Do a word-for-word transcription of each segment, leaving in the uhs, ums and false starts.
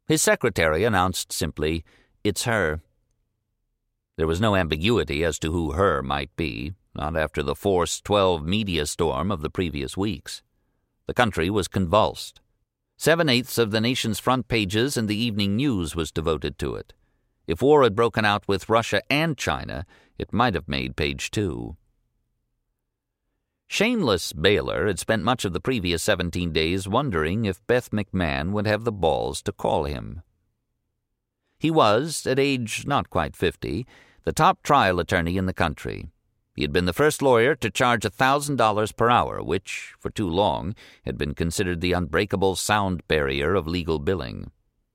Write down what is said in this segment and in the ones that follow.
His secretary announced simply, "It's her." There was no ambiguity as to who her might be, not after the Force twelve media storm of the previous weeks. The country was convulsed. Seven-eighths of the nation's front pages and the evening news was devoted to it. If war had broken out with Russia and China, it might have made page two. Shameless Baylor had spent much of the previous seventeen days wondering if Beth McMahon would have the balls to call him. He was, at age not quite fifty, the top trial attorney in the country. He had been the first lawyer to charge a thousand dollars per hour, which, for too long, had been considered the unbreakable sound barrier of legal billing.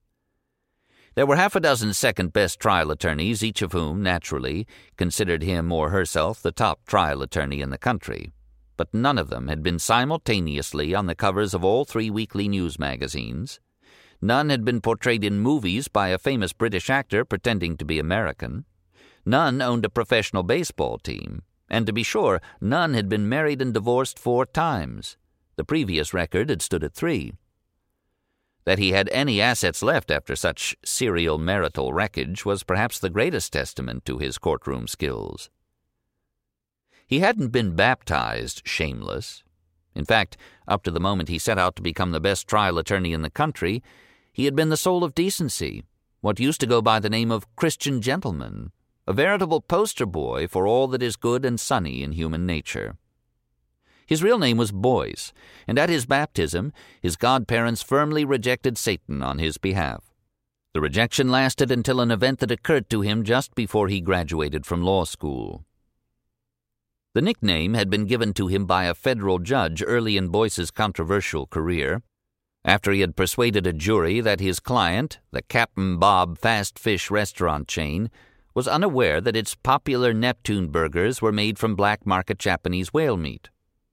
There were half a dozen second-best trial attorneys, each of whom, naturally, considered him or herself the top trial attorney in the country, but none of them had been simultaneously on the covers of all three weekly news magazines. None had been portrayed in movies by a famous British actor pretending to be American. None owned a professional baseball team. And to be sure, none had been married and divorced four times. The previous record had stood at three. That he had any assets left after such serial marital wreckage was perhaps the greatest testament to his courtroom skills. He hadn't been baptized shameless. In fact, up to the moment he set out to become the best trial attorney in the country, he had been the soul of decency, what used to go by the name of Christian gentleman, a veritable poster boy for all that is good and sunny in human nature. His real name was Boyce, and at his baptism his godparents firmly rejected Satan on his behalf. The rejection lasted until an event that occurred to him just before he graduated from law school. The nickname had been given to him by a federal judge early in Boyce's controversial career, after he had persuaded a jury that his client, the Captain Bob fast fish restaurant chain, was unaware that its popular Neptune burgers were made from black-market Japanese whale meat.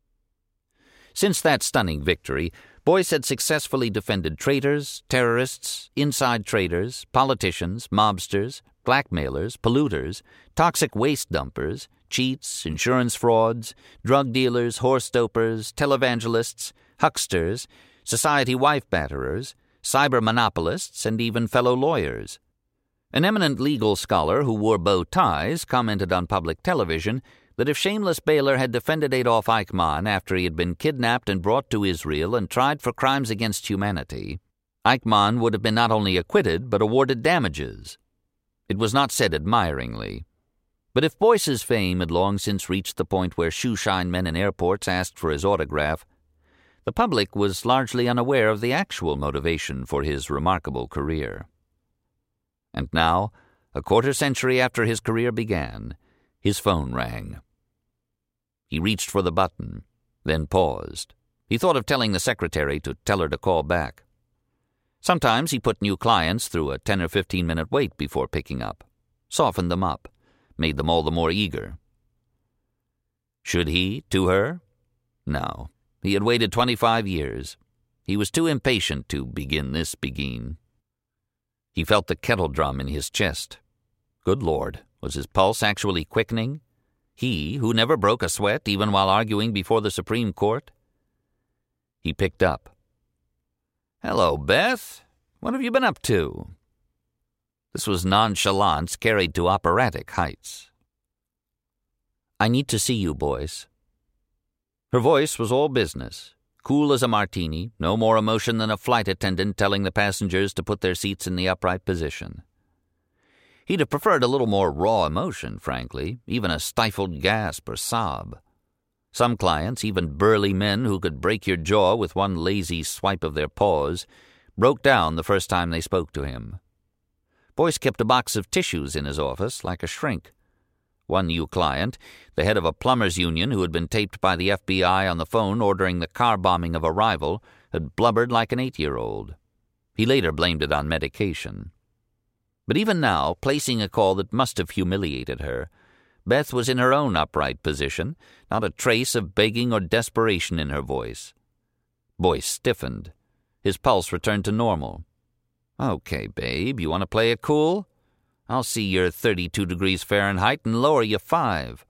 Since that stunning victory, Boyce had successfully defended traitors, terrorists, inside traders, politicians, mobsters, blackmailers, polluters, toxic waste dumpers, cheats, insurance frauds, drug dealers, horse dopers, televangelists, hucksters, society wife batterers, cyber monopolists, and even fellow lawyers. An eminent legal scholar who wore bow ties commented on public television that if Shameless Baylor had defended Adolf Eichmann after he had been kidnapped and brought to Israel and tried for crimes against humanity, Eichmann would have been not only acquitted but awarded damages. It was not said admiringly. But if Boyce's fame had long since reached the point where shoeshine men in airports asked for his autograph, the public was largely unaware of the actual motivation for his remarkable career. And now, a quarter century after his career began, his phone rang. He reached for the button, then paused. He thought of telling the secretary to tell her to call back. Sometimes he put new clients through a ten or fifteen minute wait before picking up, softened them up, made them all the more eager. Should he, to her? No. He had waited twenty-five years. He was too impatient to begin this begin. He felt the kettle drum in his chest. Good Lord, was his pulse actually quickening? He, who never broke a sweat even while arguing before the Supreme Court? He picked up. "Hello, Beth. What have you been up to?" This was nonchalance carried to operatic heights. "I need to see you, Boyce." Her voice was all business, cool as a martini, no more emotion than a flight attendant telling the passengers to put their seats in the upright position. He'd have preferred a little more raw emotion, frankly, even a stifled gasp or sob. Some clients, even burly men who could break your jaw with one lazy swipe of their paws, broke down the first time they spoke to him. Boyce kept a box of tissues in his office, like a shrink. One new client, the head of a plumbers' union who had been taped by the F B I on the phone ordering the car bombing of a rival, had blubbered like an eight-year-old. He later blamed it on medication. But even now, placing a call that must have humiliated her, Beth was in her own upright position, not a trace of begging or desperation in her voice. Boyce stiffened. His pulse returned to normal. "Okay, babe, you want to play it cool? I'll see your thirty-two degrees Fahrenheit and lower you five."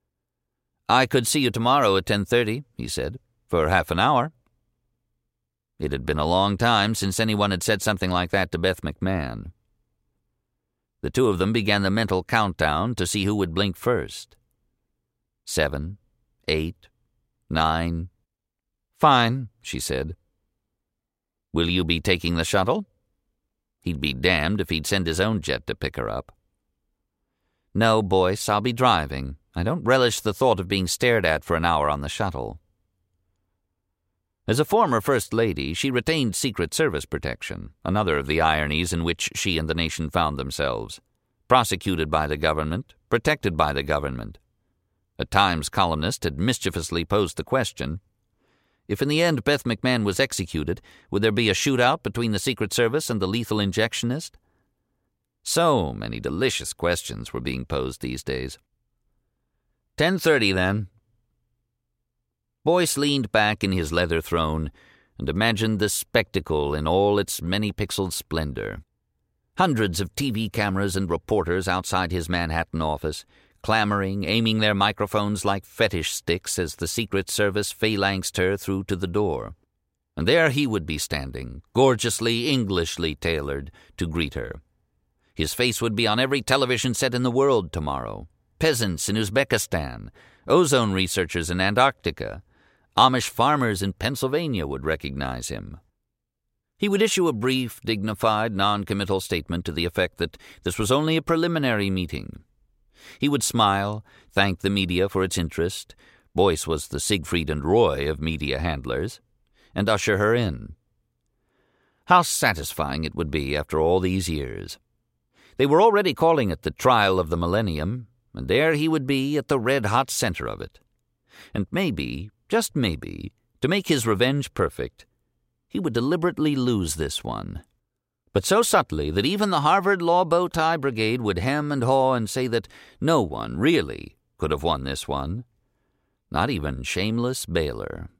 "I could see you tomorrow at ten thirty, he said, "for half an hour." It had been a long time since anyone had said something like that to Beth McMahon. The two of them began the mental countdown to see who would blink first. Seven, eight, nine. "Fine," she said. "Will you be taking the shuttle?" He'd be damned if he'd send his own jet to pick her up. "No, Boyce, I'll be driving. I don't relish the thought of being stared at for an hour on the shuttle." As a former First Lady, she retained Secret Service protection, another of the ironies in which she and the nation found themselves. Prosecuted by the government, protected by the government. A Times columnist had mischievously posed the question, if in the end Beth McMahon was executed, would there be a shootout between the Secret Service and the lethal injectionist? So many delicious questions were being posed these days. ten thirty, then. Boyce leaned back in his leather throne and imagined the spectacle in all its many-pixeled splendor. Hundreds of T V cameras and reporters outside his Manhattan office, clamoring, aiming their microphones like fetish sticks as the Secret Service phalanxed her through to the door. And there he would be standing, gorgeously, Englishly tailored, to greet her. His face would be on every television set in the world tomorrow. Peasants in Uzbekistan, ozone researchers in Antarctica, Amish farmers in Pennsylvania would recognize him. He would issue a brief, dignified, non-committal statement to the effect that this was only a preliminary meeting. He would smile, thank the media for its interest — Boyce was the Siegfried and Roy of media handlers — and usher her in. How satisfying it would be after all these years. They were already calling it the trial of the millennium, and there he would be at the red-hot center of it. And maybe, just maybe, to make his revenge perfect, he would deliberately lose this one. But so subtly that even the Harvard Law Bow Tie Brigade would hem and haw and say that no one, really, could have won this one. Not even shameless Baylor.